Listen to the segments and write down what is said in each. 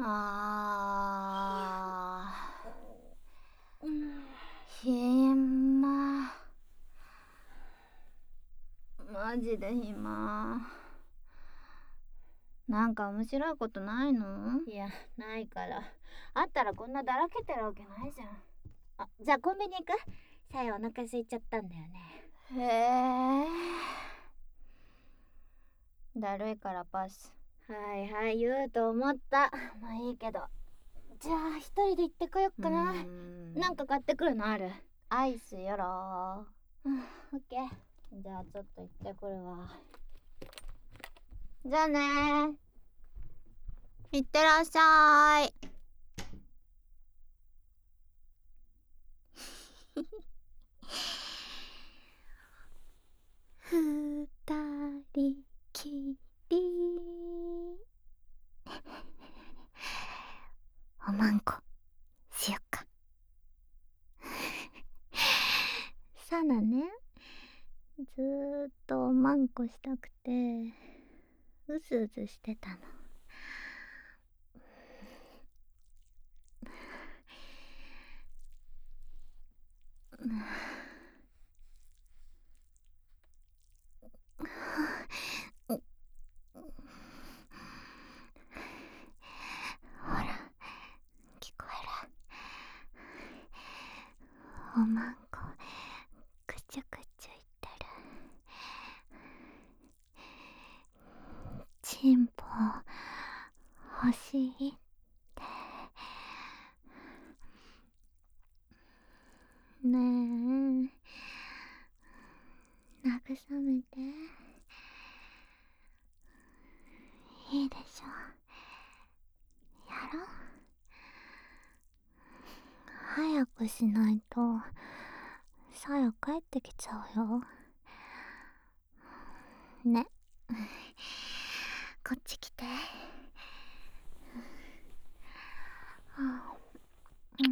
暇。マジで暇。なんか面白いことないの？ いや、ないから。あったらこんなだらけてるわけないじゃん。あ、じゃあコンビニ行く？さやお腹空いちゃったんだよね。 へえ。だるいからパス。 はいはい、言うと思った。まあいいけど。じゃあ一人で行ってこよっかな。なんか買ってくるのある？ アイスよろ。 オッケー。じゃあちょっと行ってくるわ。 じゃあねー。いってらっしゃい。 二人きり。おまんこしよっか。さなね、ずーっとおまんこしたくてうずうずしてたの。ほら聞こえる？おまんこくちゅくちゅいってる。チンポ欲しいってねえ、慰めて。いいでしょ、やろう。早くしないとさや帰ってきちゃうよね。こっち来て。うん。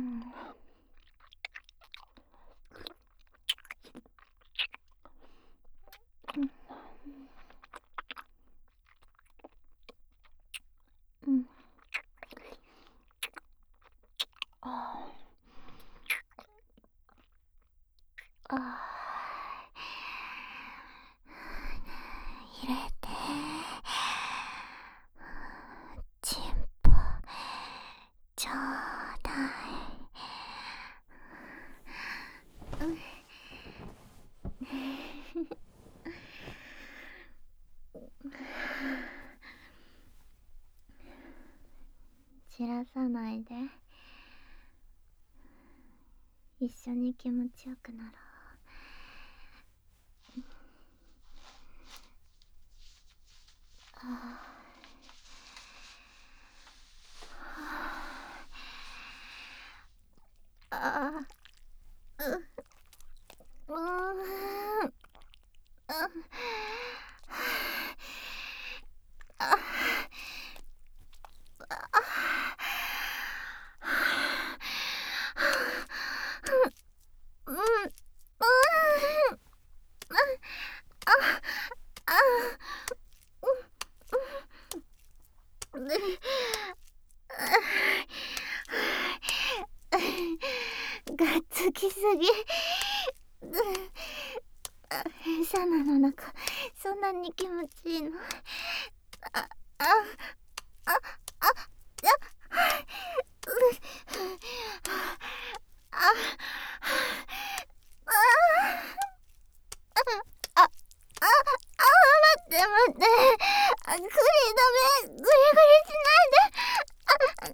うん。ああ。入れて。チンポちょうだい。散らさないで。一緒に気持ちよくなろう。ああ、がっつきすぎ。サナの中そんなに気持ちいいの？あ、あ、あ、あ、あ、待って待って。グリダメ。グリグリしないで。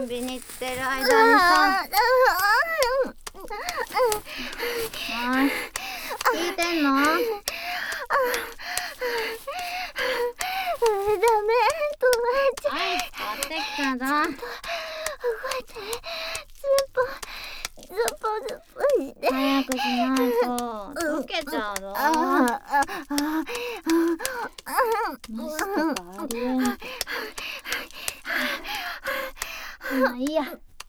ンビニ行ってる間にさ。聞いてんの？ ダメ、止まっちゃう。 はい、買ってきたぞ。 動いて、ズボして。 早くしないと溶けちゃうぞ。マジとかありえん。まあいいや。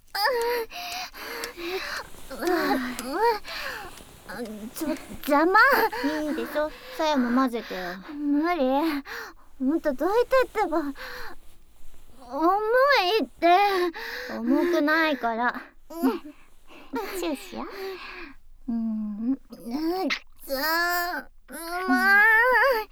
邪魔。 いいでしょ。さやも混ぜてよ。 無理。ほんとどいてってば。重いって。 重くないから。 チューしよう。うまい。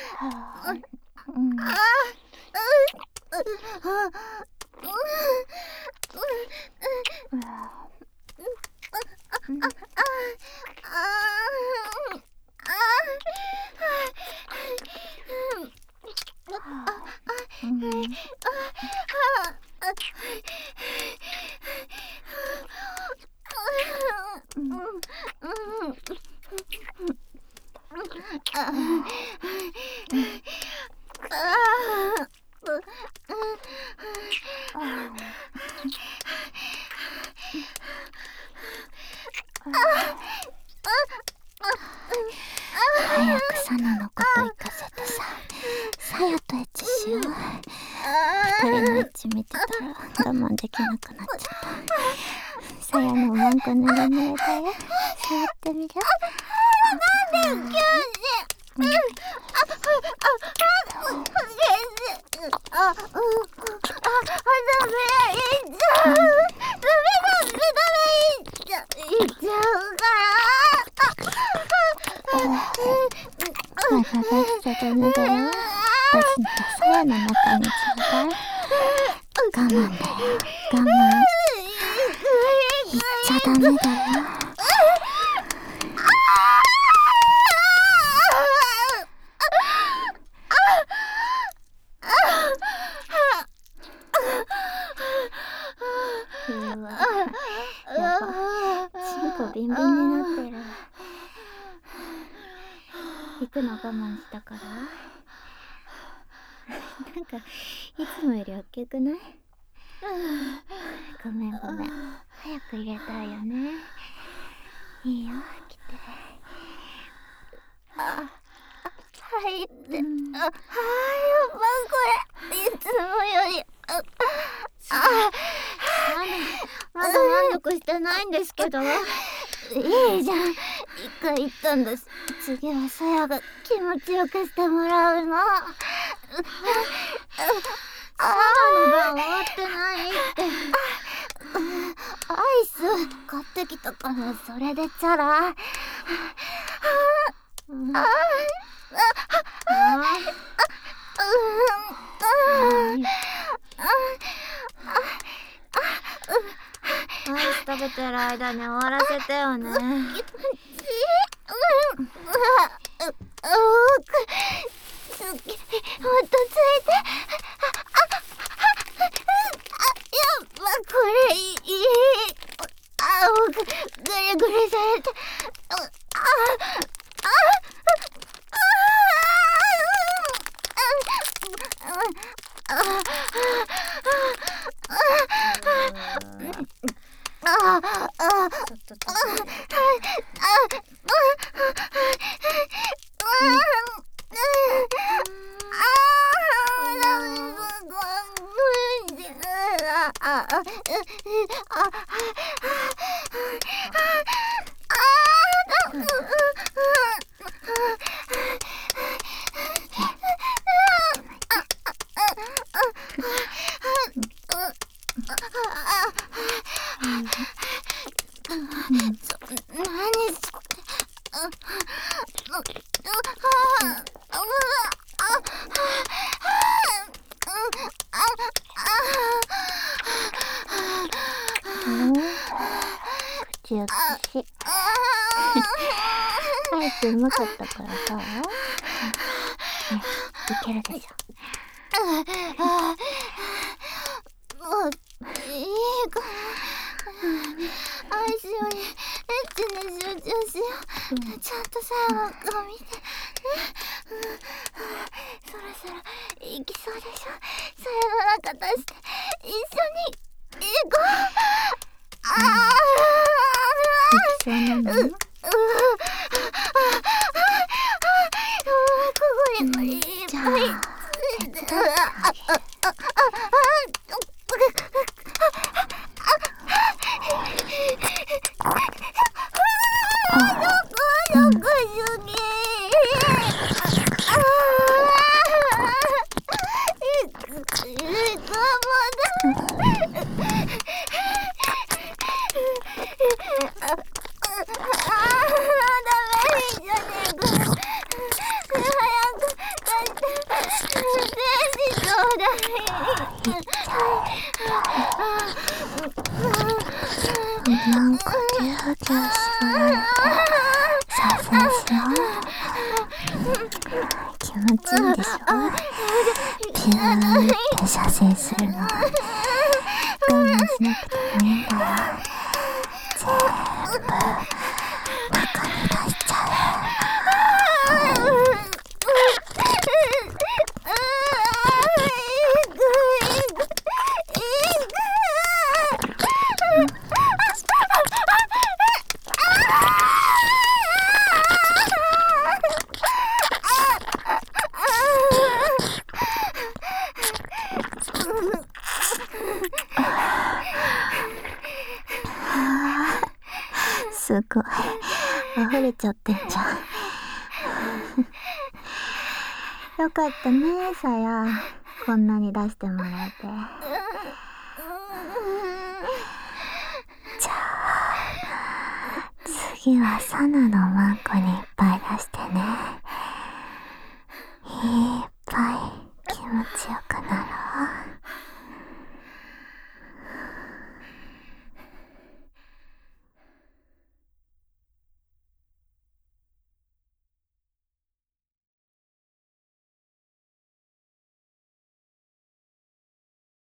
早くサナのこと行かせてさ、サヤとエッチしよう。二人のエッチ見てたら我慢できなくなっちゃった。サヤのおまんこぬれぬれだよ。触ってみる？なんで急に。まだ出しちゃダメだよ。私のサヤの中にちょうだい。我慢だよ、我慢。言っちゃダメだよ。やば、チンコビンビンになってる。行くの我慢したから。なんかいつもより大きくない？ごめんごめん。早く入れたいよね。いいよ、来て。入って。やばこれ。いつもより。 まだ満足してないんですけど。 いいじゃん。一回言ったんだし、次はさやが気持ちよくしてもらうの。 サナの番終わってないって。 アイス買ってきたからそれでチャラ。 アイス食べてる間に終わらせてよね。 もっとついて。やっぱこれいい。ぐれぐれされて。口移し。アイスうまかったからさ。いけるでしょ。もういいかな。アイスよりエッチに集中しよう。ちゃんとさやの顔見て。そろそろ行きそうでしょ。さやの中出して一緒に行こう。 行きそうなの？ ここにいっぱいついてる。 なんかギューギュー絞られて再生しよう。気持ちいいでしょ。ピューって射精するの。我慢しなくてもいいんだよ。全部中に出しちゃう。すごい溢れちゃってんじゃん。よかったね、さや。こんなに出してもらえて。じゃあ次はサナのマンコにいっぱい出してね。